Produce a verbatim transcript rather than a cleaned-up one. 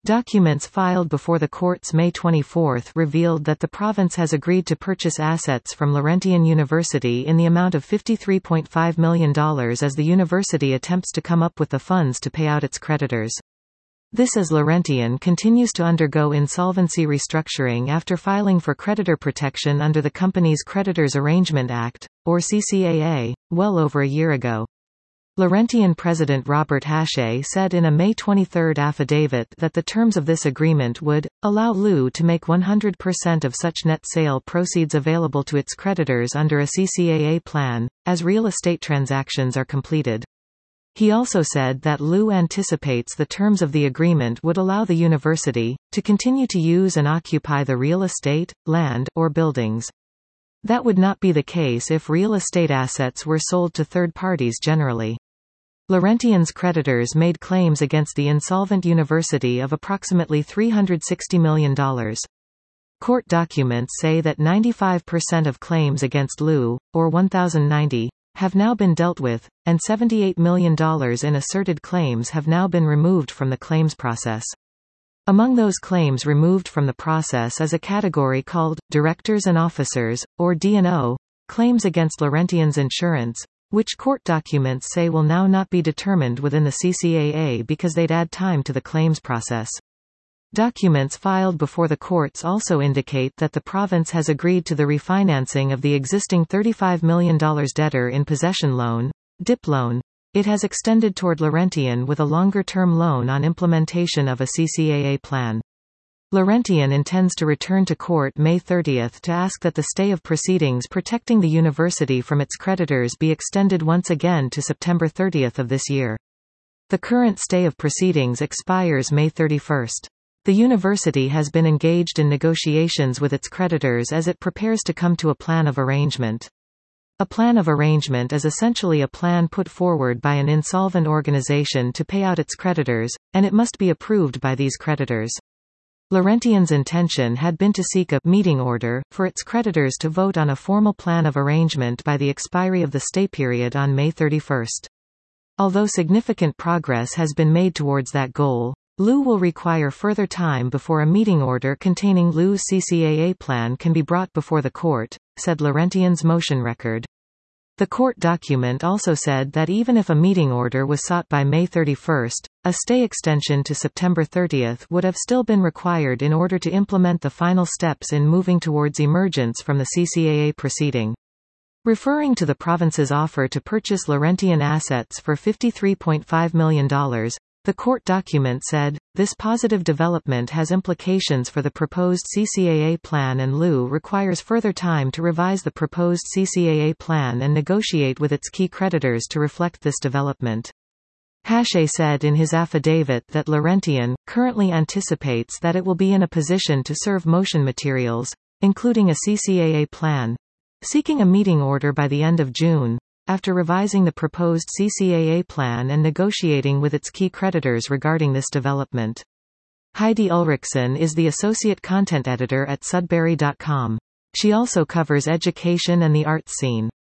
Documents filed before the courts May twenty-fourth revealed that the province has agreed to purchase assets from Laurentian University in the amount of fifty-three point five million dollars as the university attempts to come up with the funds to pay out its creditors. This as Laurentian continues to undergo insolvency restructuring after filing for creditor protection under the company's Creditors Arrangement Act, or C C A A, well over a year ago. Laurentian President Robert Hache said in a May twenty-third affidavit that the terms of this agreement would allow L U to make one hundred percent of such net sale proceeds available to its creditors under a C C A A plan, as real estate transactions are completed. He also said that L U anticipates the terms of the agreement would allow the university to continue to use and occupy the real estate, land, or buildings. That would not be the case if real estate assets were sold to third parties generally. Laurentian's creditors made claims against the insolvent university of approximately three hundred sixty million dollars. Court documents say that ninety-five percent of claims against L U, or one thousand ninety, have now been dealt with, and seventy-eight million dollars in asserted claims have now been removed from the claims process. Among those claims removed from the process is a category called Directors and Officers, or D and O, claims against Laurentian's insurance, which court documents say will now not be determined within the C C A A because they'd add time to the claims process. Documents filed before the courts also indicate that the province has agreed to the refinancing of the existing thirty-five million dollars debtor in possession loan, D I P loan. It has extended toward Laurentian with a longer-term loan on implementation of a C C A A plan. Laurentian intends to return to court May thirtieth to ask that the stay of proceedings protecting the university from its creditors be extended once again to September thirtieth of this year. The current stay of proceedings expires May thirty-first. The university has been engaged in negotiations with its creditors as it prepares to come to a plan of arrangement. A plan of arrangement is essentially a plan put forward by an insolvent organization to pay out its creditors, and it must be approved by these creditors. Laurentian's intention had been to seek a meeting order for its creditors to vote on a formal plan of arrangement by the expiry of the stay period on May thirty-first. Although significant progress has been made towards that goal, L U will require further time before a meeting order containing L U's C C A A plan can be brought before the court, said Laurentian's motion record. The court document also said that even if a meeting order was sought by May thirty-first, a stay extension to September thirtieth would have still been required in order to implement the final steps in moving towards emergence from the C C A A proceeding. Referring to the province's offer to purchase Laurentian assets for fifty-three point five million dollars, the court document said, this positive development has implications for the proposed C C A A plan and L U requires further time to revise the proposed C C A A plan and negotiate with its key creditors to reflect this development. Hache said in his affidavit that Laurentian currently anticipates that it will be in a position to serve motion materials, including a C C A A plan, seeking a meeting order by the end of June, after revising the proposed C C A A plan and negotiating with its key creditors regarding this development. Heidi Ulrichsen is the associate content editor at Sudbury dot com. She also covers education and the arts scene.